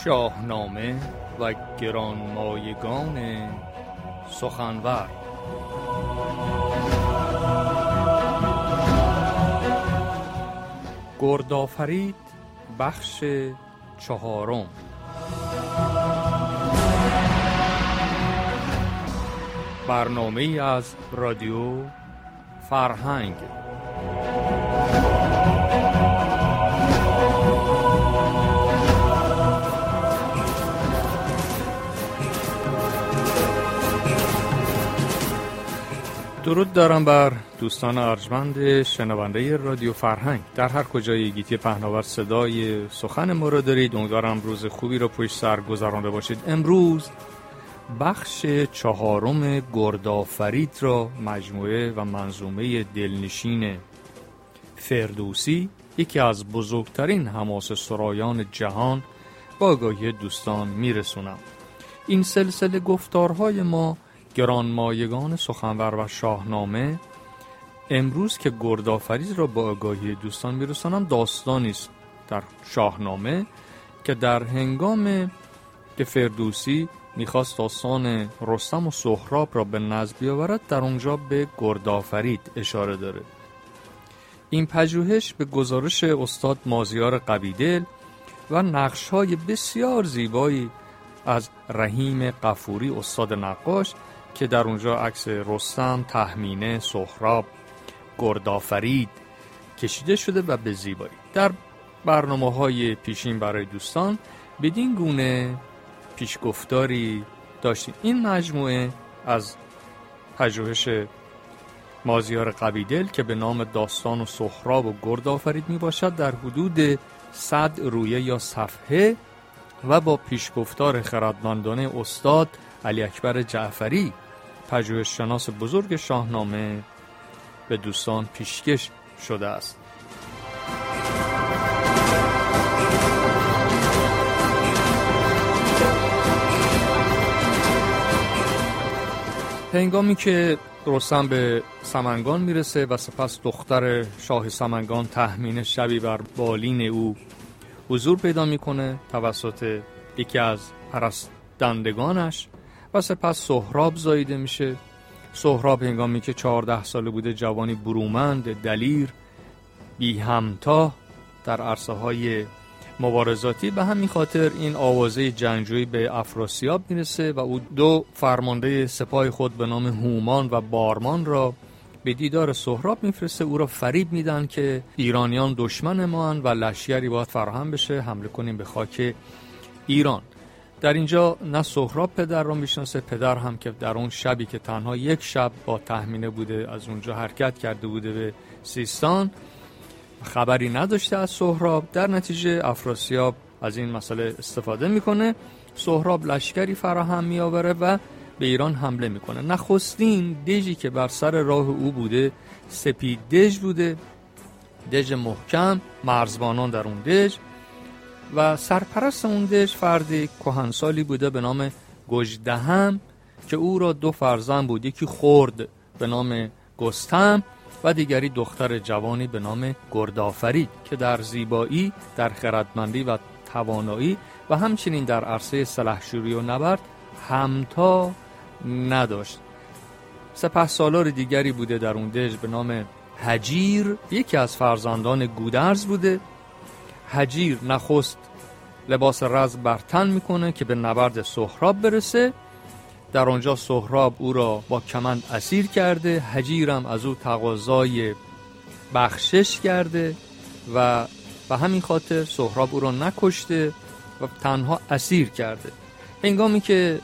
شاهنامه و گرانمایگان سخنور. گردآفرید بخش چهارم. برنامه‌ای از رادیو فرهنگ. درود دارم بر دوستان ارجمند شنونده رادیو فرهنگ در هر کجای گیتی پهناور صدای سخن ما را دارید. امیدوارم روز خوبی را پشت سر گذرانده باشید. امروز بخش چهارم گردآفرید را مجموعه و منظومه دلنشین فردوسی، یکی از بزرگترین حماسه سرایان جهان، با آگاهی دوستان میرسونم. این سلسله گفتارهای ما گرانمایگان سخنور و شاهنامه، امروز که گردآفرید را با آگاهی دوستان میرسانم، داستانی است در شاهنامه که در هنگام که فردوسی میخواست داستان رستم و سهراب را به نظم بیاورد، در اونجا به گردآفرید اشاره داره. این پژوهش به گزارش استاد مازیار قویدل و نقش‌های بسیار زیبایی از رحیم غفوری استاد نقاش که در اونجا عکس رستم، تهمینه، سهراب، گردآفرید کشیده شده و به زیبایی. در برنامه‌های پیشین برای دوستان بدین گونه پیشگفتاری داشتیم. این مجموعه از پژوهش مازیار قویدل که به نام داستان و سهراب و گردآفرید می باشد، در حدود 100 رویه یا صفحه و با پیشگفتار خردمندانه استاد علی اکبر جعفری، پژوهششناس بزرگ شاهنامه، به دوستان پیشکش شده است. هنگامی که رستم به سمنگان میرسه و سپس دختر شاه سمنگان تهمینه شبی بر بالین او حضور پیدا میکنه توسط یکی از پرستندگانش و سپس سهراب زاییده میشه. سهراب هنگامی که 14 ساله بوده، جوانی برومند، دلیر، بی همتا در عرصه های مبارزاتی، به همین خاطر این آوازه جنگجویی به افراسیاب میرسه و او دو فرمانده سپاه خود به نام هومان و بارمان را به دیدار سهراب میفرسته. او را فریب میدن که ایرانیان دشمن ما اند و لشکری باید فراهم بشه، حمله کنیم به خاک ایران. در اینجا نه سهراب پدر را میشناسه، پدر هم که در اون شبی که تنها یک شب با تهمینه بوده از اونجا حرکت کرده بوده به سیستان، خبری نداشته از سهراب. در نتیجه افراسیاب از این مسئله استفاده میکنه، سهراب لشکری فراهم میآوره و به ایران حمله میکنه. نخستین دژی که بر سر راه او بوده سپید دژ بوده، دژ محکم، مرزبانان در اون دژ و سرپرست اون دژ فردی کهنسالی بوده به نام گژدهم که او را دو فرزند بود، یکی خرد به نام گستهم و دیگری دختر جوانی به نام گردآفرید که در زیبایی، در خردمندی و توانایی و همچنین در عرصه سلحشوری و نبرد همتا نداشت. سپهسالار دیگری بوده در اون دژ به نام هجیر، یکی از فرزندان گودرز بوده. هجیر نخست لباس رزم بر تن میکنه که به نبرد سهراب برسه. در آنجا سهراب او را با کمند اسیر کرده، هجیرم از او تقاضای بخشش کرده و به همین خاطر سهراب او را نکشته و تنها اسیر کرده. هنگامی که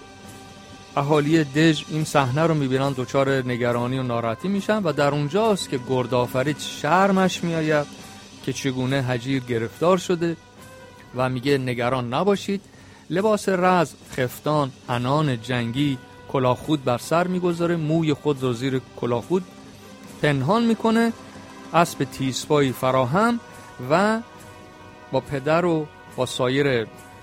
اهالی دژ این صحنه رو میبینن دچار نگرانی و ناراحتی میشن و در اونجاست که گردآفرید شرمش میآید که چگونه هجیر گرفتار شده و میگه نگران نباشید. لباس رزم، خفتان، عنان جنگی، کلاهخود بر سر میگذاره، موی خود رو زیر کلاهخود پنهان میکنه، اسب تیزپایی فراهم و با پدر و با سایر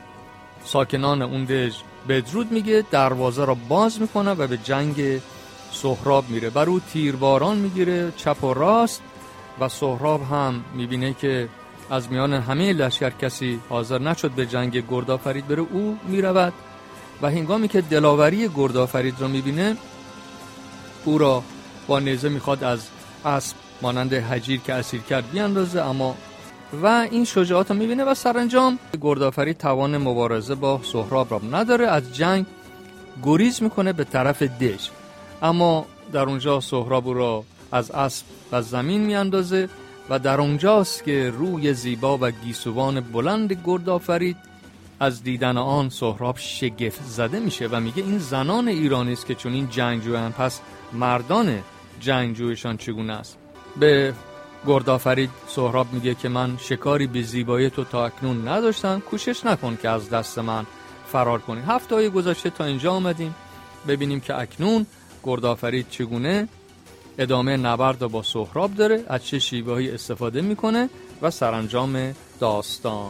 ساکنان اون دژ بدرود میگه، دروازه را باز میکنه و به جنگ سهراب میره. بر او تیرباران میگیره چپ و راست و سهراب هم میبینه که از میان همه لشکر کسی حاضر نشد به جنگ گردآفرید بره، او میرود و هنگامی که دلاوری گردآفرید را میبینه، او را با نیزه میخواد از اسب مانند حجیر که اسیر کرد بیاندازه، اما و این شجاعت رو میبینه و سرانجام گردآفرید توان مبارزه با سهراب را نداره، از جنگ گریز میکنه به طرف دژ، اما در اونجا سهراب را از اسب و زمین میاندازه و در اونجاست که روی زیبا و گیسوان بلند گردآفرید از دیدن آن سهراب شگفت زده میشه و میگه این زنان ایرانی است که چون این جنگجویان، پس مردان جنگجویشان چگونه است؟ به گردآفرید سهراب میگه که من شکاری به زیبایی تو تا اکنون نداشتم، کوشش نکن که از دست من فرار کنی. هفته‌های گذشته تا اینجا آمدیم ببینیم که اکنون گردآفرید چگونه ادامه نبرد با سهراب داره، از چه شیوه‌ای استفاده میکنه و سرانجام داستان.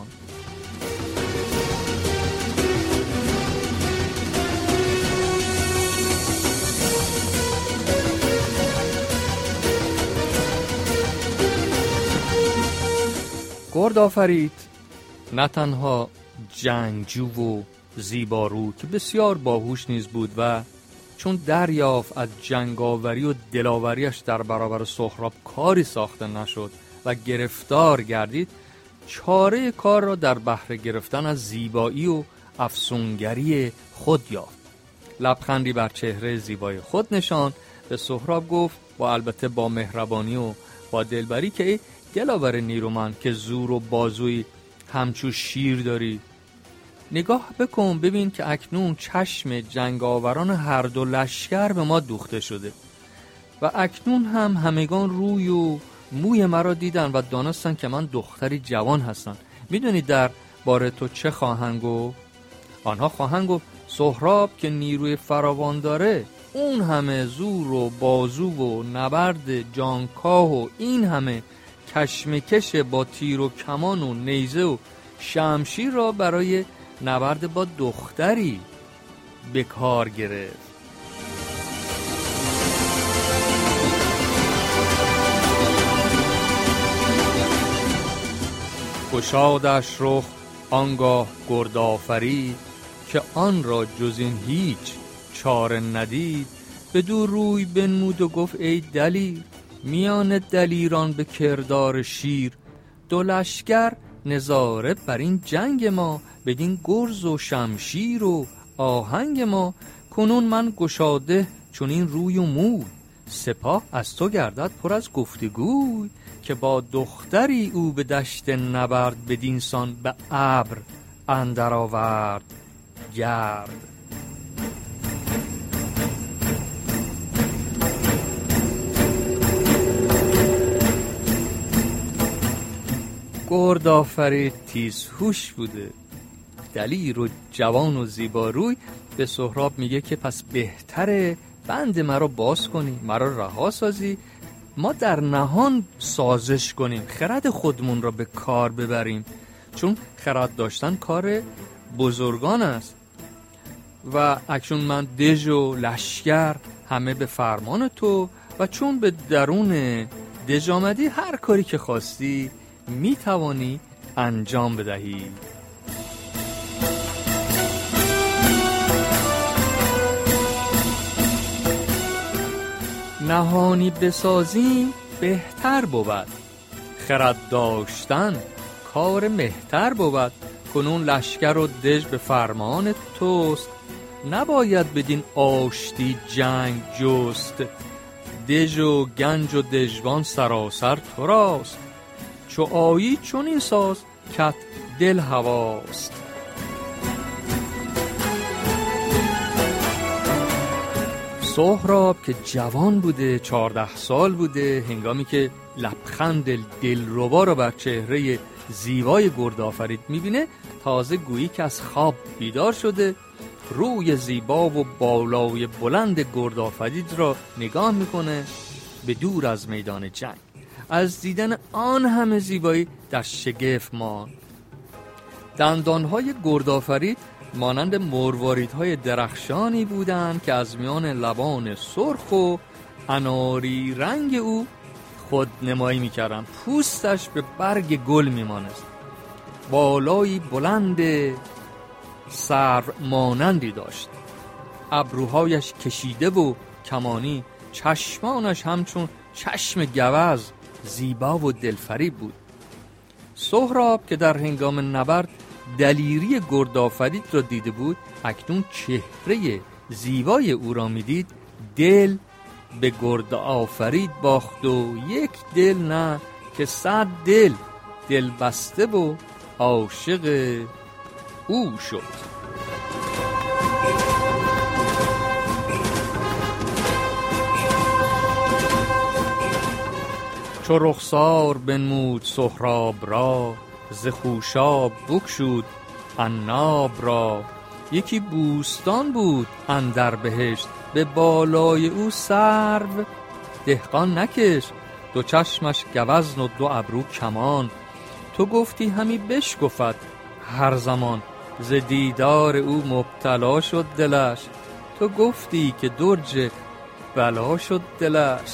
گردآفرید نه تنها جنگجو و زیبارو که بسیار باهوش نیز بود و چون دریافت از جنگاوری و دلاوریش در برابر سهراب کاری ساخته نشد و گرفتار گردید، چاره کار را در بهره گرفتن از زیبایی و افسونگری خود یافت. لبخندی بر چهره زیبای خود نشان، به سهراب گفت با البته با مهربانی و با دلبری که ای دلاور نیرومند که زور و بازوی همچو شیر داری، نگاه بکن ببین که اکنون چشم جنگاوران هر دو لشکر به ما دوخته شده و اکنون هم همگان روی و موی مرا دیدن و دانستن که من دختری جوان هستم. میدونی در باره تو چه خواهند گفت؟ آنها خواهند گفت سهراب که نیروی فراوان داره، اون همه زور و بازو و نبرد جانکاه و این همه کشمکش با تیر و کمان و نیزه و شمشیر را برای نبرد با دختری به کار گرفت. گشادش رخ آنگاه گردآفرید، که آن را جز این هیچ چاره ندید. بدو روی بنمود و گفت ای دلیر، میان دلیران به کردار شیر. دو لشکر نظاره بر این جنگ ما، بدین گرز و شمشیر و آهنگ ما. کنون من گشاده چون این روی و موی، سپاه از تو گردد پر از گفتگوی. که با دختری او به دشت نبرد، بدینسان به ابر اندر آورد گرد. گردآفرید تیزهوش بوده، دلیر و جوان و زیباروی. به سهراب میگه که پس بهتره بند مرا باز کنی، مرا رها سازی، ما در نهان سازش کنیم، خرد خودمون را به کار ببریم، چون خرد داشتن کار بزرگان است و اکنون من دژ و لشکر همه به فرمان تو و چون به درون دژ آمدی هر کاری که خواستی می توانی انجام بدهی. نهانی بسازیم بهتر بود، خرد داشتن کار مهتر بود. کنون لشکر و دژ به فرمان توست، نباید بدین آشتی جنگ جست. دژ و گنج و دژوان سراسر تو راست، چو آیی چون این ساز کت دل هواست. سهراب که جوان بوده، 14 سال بوده، هنگامی که لبخند دلربا را بر چهره زیبای گردآفرید میبینه، تازه گویی که از خواب بیدار شده، روی زیبا و بالای بلند گردآفرید را نگاه میکنه به دور از میدان جنگ. از دیدن آن همه زیبایی در شگفت ماند. دندانهای گردآفرید مانند مرواریدهای درخشانی بودند که از میان لبان سرخ و اناری رنگ او خود نمایی میکردن. پوستش به برگ گل میمانست، بالایی بلند سرو مانندی داشت، ابروهایش کشیده و کمانی، چشمانش همچون چشم گوز زیبا و دلفریب بود. سهراب که در هنگام نبرد دلیری گردآفرید را دیده بود، اکنون چهره زیبای او را میدید، دل به گردآفرید باخت و یک دل نه که 100 دل بسته و عاشق او شد. چو رخسار بنمود سهراب را، ز خوشاب بگشود عناب را. یکی بوستان بود اندر بهشت، به بالای او سرو دهقان نکشت. دو چشمش گوزن و دو ابرو کمان، تو گفتی همی بشکفد هر زمان. ز دیدار او مبتلا شد دلش، تو گفتی که درج بلا شد دلش.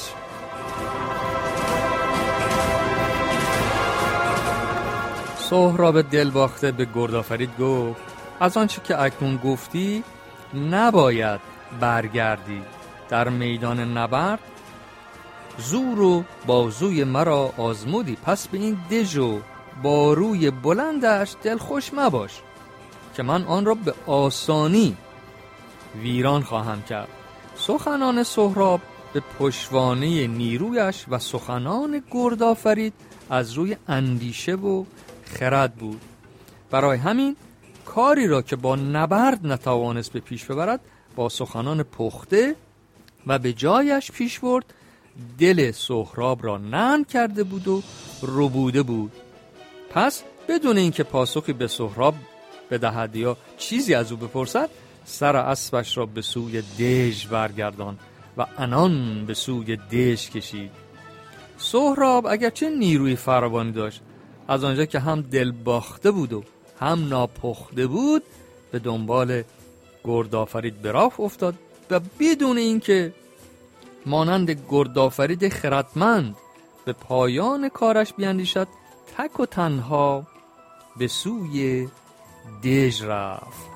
سهراب دل باخته به گردآفرید گفت از آنچه که اکنون گفتی نباید برگردی. در میدان نبرد زور و بازوی مرا آزمودی، پس به این دژ و باروی بلندش دلخوش مباش که من آن را به آسانی ویران خواهم کرد. سخنان سهراب به پشتوانه نیرویش و سخنان گردآفرید از روی اندیشه و خرد بود. برای همین کاری را که با نبرد نتوانست به پیش ببرد با سخنان پخته و به جایش پیش برد. دل سهراب را نرم کرده بود و ربوده بود. پس بدون اینکه پاسخی به سهراب بدهد یا چیزی از او بپرسد، سر اسبش را به سوی دژ برگردان و عنان به سوی دژ کشید. سهراب اگرچه نیروی فراوانی داشت، از آنجا که هم دل باخته بود و هم ناپخته بود، به دنبال گردآفرید به راه افتاد و بدون اینکه مانند گردآفرید خردمند به پایان کارش بیندیشد، تک و تنها به سوی دژ رفت.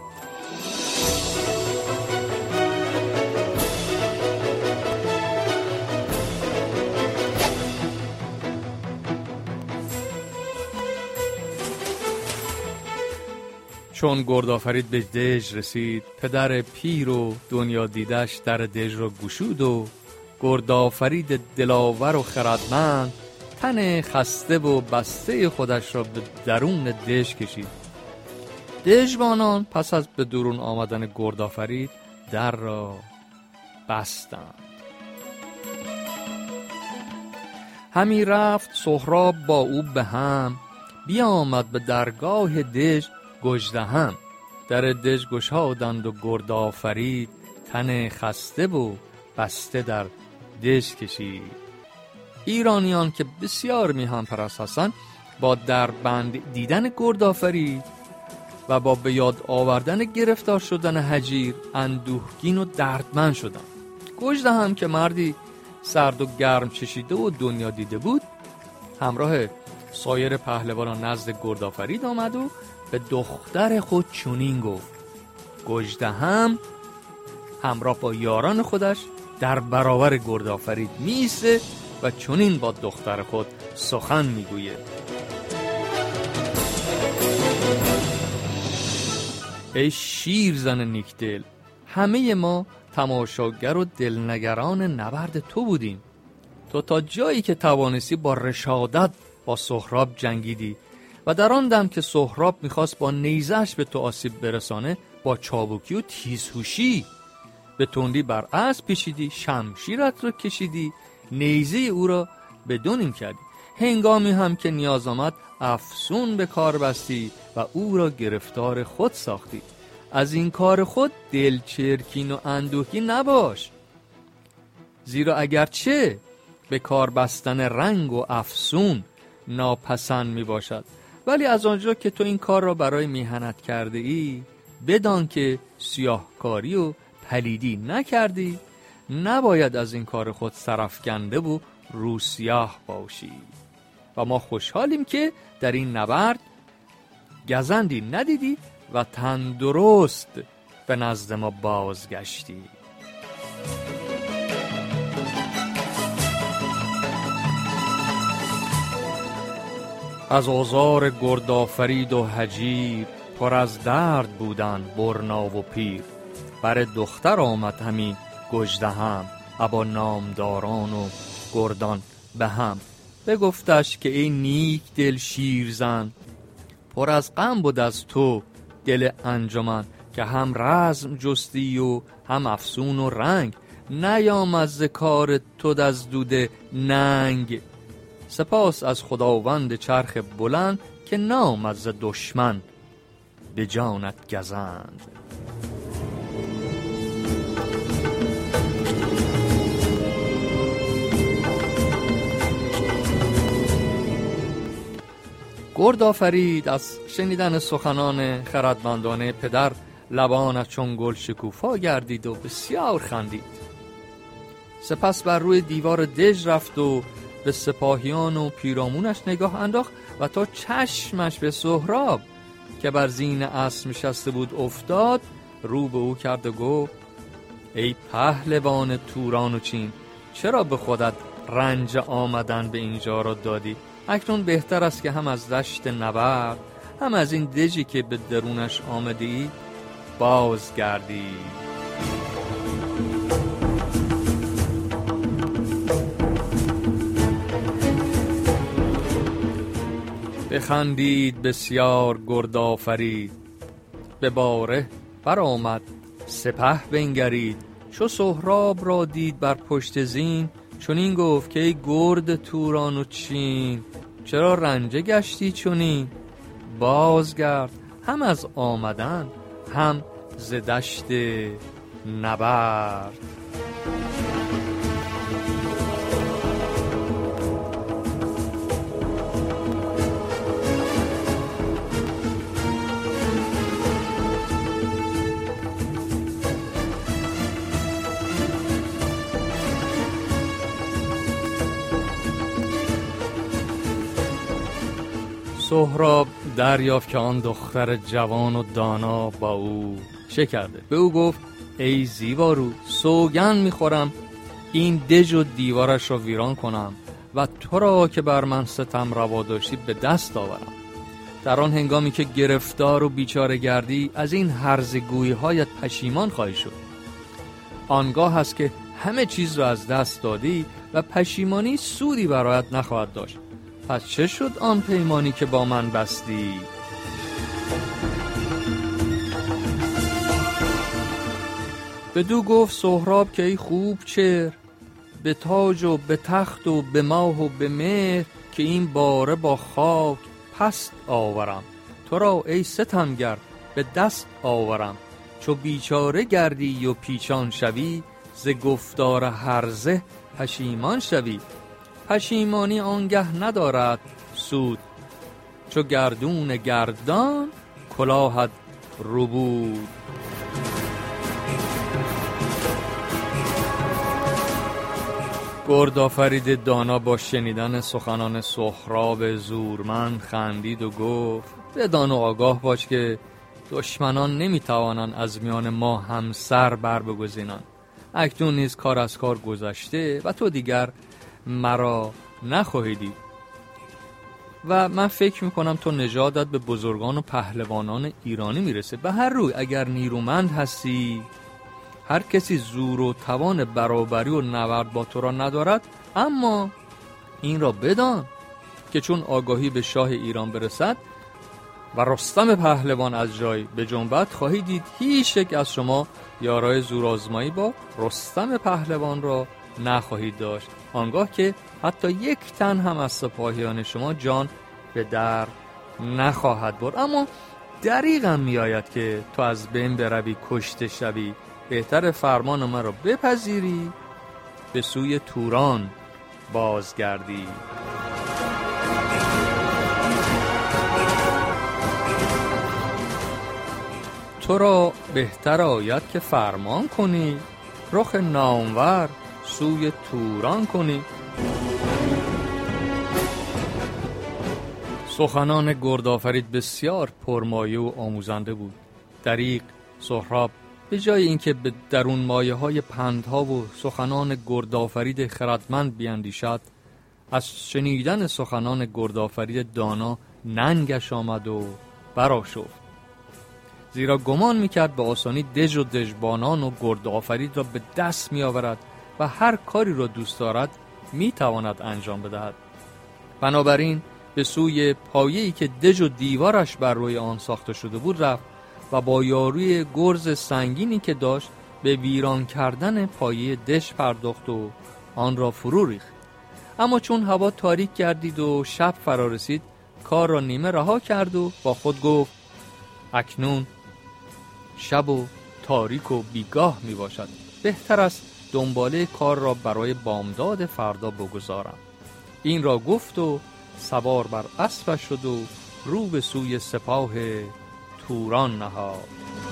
چون گردآفرید به دژ رسید، پدر پیر و دنیا دیدش در دژ را گشود و گردآفرید دلاور و خردمند تن خسته و بسته خودش را به درون دژ کشید. دژبانان پس از به درون آمدن گردآفرید در را بستند. همی رفت سهراب با او به هم، بیامد به درگاه دژ گژدهم. در دژ گشادند و گردآفرید تن خسته و بسته در دژ کشید. ایرانیان که بسیار میهن پرست هستند، با در بند دیدن گردآفرید و با به یاد آوردن گرفتار شدن هجیر اندوهگین و دردمند شدند. گژدهم که مردی سرد و گرم چشیده و دنیا دیده بود، همراه سایر پهلوانان نزد گردآفرید آمد و به دختر خود چنین گفت. گژدهم همراه با یاران خودش در برابر گردآفرید میسته و چنین با دختر خود سخن میگوید. ای شیرزن نیکدل، همه ما تماشاگر و دلنگران نبرد تو بودیم. تو تا جایی که توانستی با رشادت با سهراب جنگیدی و در آن دم که سهراب میخواست با نیزه‌اش به تو آسیب برسانه، با چابکی و تیزهوشی به تندی بر اسب پیچیدی، شمشیرت رو کشیدی، نیزه او را به دو نیم کردی. هنگامی هم که نیاز آمد افسون به کار بستی و او را گرفتار خود ساختی. از این کار خود دلچرکین و اندوهگین نباش، زیرا اگرچه به کار بستن رنگ و افسون ناپسند می باشد، ولی از آنجا که تو این کار را برای میهنت کرده ای، بدان که سیاهکاری و پلیدی نکردی، نباید از این کار خود سرافکنده و روسیاه باشی. و ما خوشحالیم که در این نبرد گزندی ندیدی و تندرست به نزد ما بازگشتی. از آزار گردآفرید و هجیر، پر از درد بودن برنا و پیر. بر دختر آمد همی گژدهم، ابا نامداران و گردان به هم. بگفتش که ای نیک دل شیرزن، پر از غم بود از تو دل انجمن. که هم رزم جستی و هم افسون و رنگ، نیامد ز کار تو از دود ننگ. سپاس از خداوند چرخ بلند، که نامد ز دشمن به جانت گزند. گردآفرید از شنیدن سخنان خردمندانه پدر لبانش چون گل شکوفا گردید و بسیار خندید. سپس بر روی دیوار دژ رفت و به سپاهیان و پیرامونش نگاه انداخت و تا چشمش به سهراب که بر زین اسب نشسته بود افتاد، رو به او کرد و گفت ای پهلوان توران و چین، چرا به خودت رنج آمدن به اینجا را دادی؟ اکنون بهتر است که هم از دشت نبرد، هم از این دژی که به درونش آمدی بازگردی. بخندید بسیار گردآفرید، به باره برآمد سپه بنگرید. چو سهراب را دید بر پشت زین، چنین گفت که ای گرد توران و چین، چرا رنجه گشتی چنین؟ بازگرد هم از آمدن هم ز دشت نبرد. سهراب دریافت که آن دختر جوان و دانا با او چه کرده. به او گفت ای زیبارو، سوگند میخورم این دژ و دیوارش را ویران کنم و تو را که بر من ستم روا داشتی به دست آورم. در آن هنگامی که گرفتار و بیچاره گردی، از این هرزگویی هایت پشیمان خواهی شد. آنگاه است که همه چیز را از دست دادی و پشیمانی سودی برایت نخواهد داشت. پس چه شد آن پیمانی که با من بستی؟ بدو گفت سهراب که ای خوب چهر، به تاج و به تخت و به ماه و به مهر، که این باره با خاک پست آورم. تو را ای ستمگر به دست آورم. چو بیچاره گردی و پیچان شوی، ز گفتار هرزه پشیمان شوی. پشیمانی آنگه ندارد سود، چو گردون گردان کلاهت ربود. گردآفرید دانا با شنیدن سخنان سهراب زورمند خندید و گفت بدان و آگاه باش که دشمنان نمیتوانند از میان ما همسر بر بگزینند. اکنون نیز کار از کار گذشته و تو دیگر مرا نخواهی دید و من فکر میکنم تو نژادت به بزرگان و پهلوانان ایرانی میرسه. به هر روی اگر نیرومند هستی، هر کسی زور و توان برابری و نبرد با تو را ندارد، اما این را بدان که چون آگاهی به شاه ایران برسد و رستم پهلوان از جای بجنبد، خواهی دید هیچ یک از شما یارای زورآزمایی با رستم پهلوان را نخواهید داشت. آنگاه که حتی یک تن هم از سپاهیان شما جان به در نخواهد برد. اما دریغم میآید که تو از بین بروی کشته شوی. بهتر فرمان من را بپذیری، به سوی توران بازگردی. تو را بهتر آید که فرمان کنی، رخ نامور سوی توران کنی. سخنان گردآفرید بسیار پرمایه و آموزنده بود. دریغ سهراب به جای اینکه به درون مایه های پندها و سخنان گردآفرید خردمند بیاندیشد، از شنیدن سخنان گردآفرید دانا ننگش آمد و برآشفت. زیرا گمان میکرد به آسانی دژ و دژبانان و گردآفرید را به دست میآورد و هر کاری را دوست دارد میتواند انجام بدهد. بنابراین به سوی پایه‌ای که دژ و دیوارش بر روی آن ساخته شده بود رفت و با یاروی گرز سنگینی که داشت به ویران کردن پایه دژ پرداخت و آن را فرو ریخت. اما چون هوا تاریک گردید و شب فرا رسید، کار را نیمه رها کرد و با خود گفت اکنون شب و تاریک و بیگاه می باشد. بهتر است دنباله کار را برای بامداد فردا بگذارم. این را گفت و سوار بر اسبش شد و رو به سوی سپاه توران نهاد.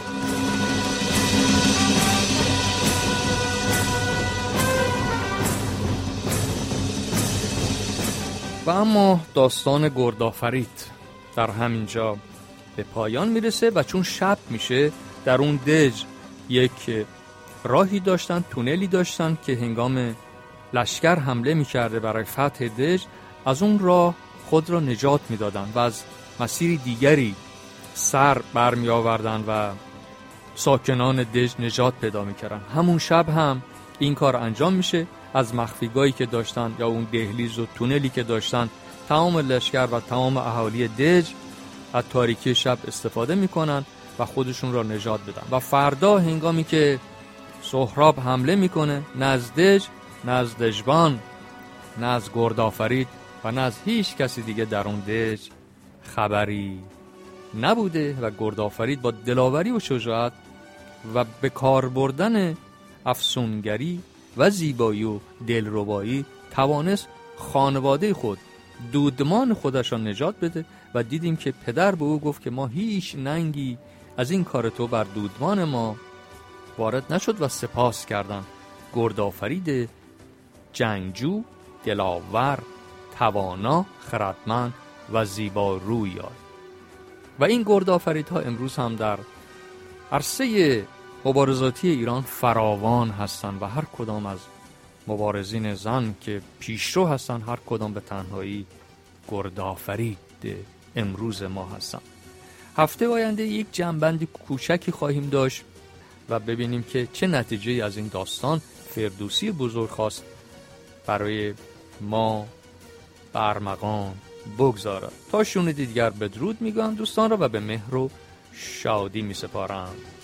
و اما داستان گردآفرید در همینجا به پایان میرسه و چون شب میشه در اون دژ یک راهی داشتن، تونلی داشتن که هنگام لشکر حمله میکرده برای فتح دژ از اون راه خود را نجات میدادن و از مسیر دیگری سر برمی آوردن و ساکنان دژ نجات پیدا میکردن. همون شب هم این کار انجام میشه. از مخفیگاهی که داشتن یا اون دهلیز و تونلی که داشتن، تمام لشکر و تمام اهالی دژ از تاریکی شب استفاده میکنن و خودشون را نجات بدن. و فردا هنگامی که سهراب حمله میکنه، نه از دژ، نه از دژبان، نه از گردآفرید و نه از هیچ کسی دیگه در اون دژ خبری نبوده و گردآفرید با دلاوری و شجاعت و به کار بردن افسونگری و زیبایی و دلربایی توانست خانواده خود، دودمان خودش را نجات بده. و دیدیم که پدر به او گفت که ما هیچ ننگی از این کار تو بر دودمان ما وارد نشد و سپاس کردن. گردآفرید جنگجو، دلاور، توانا، خردمند و زیبا روی. و این گردآفریدها امروز هم در عرصه مبارزاتی ایران فراوان هستند و هر کدام از مبارزین زن که پیشرو هستند، هر کدام به تنهایی گردآفرید امروز ما هستند. هفته آینده یک جنبندی کوچکی خواهیم داشت و ببینیم که چه نتیجه از این داستان فردوسی بزرگ خواست برای ما برمغان بگذارد. تا شنیدی دیگر بدرود میگم دوستان را و به مهر و شادی میسپارم.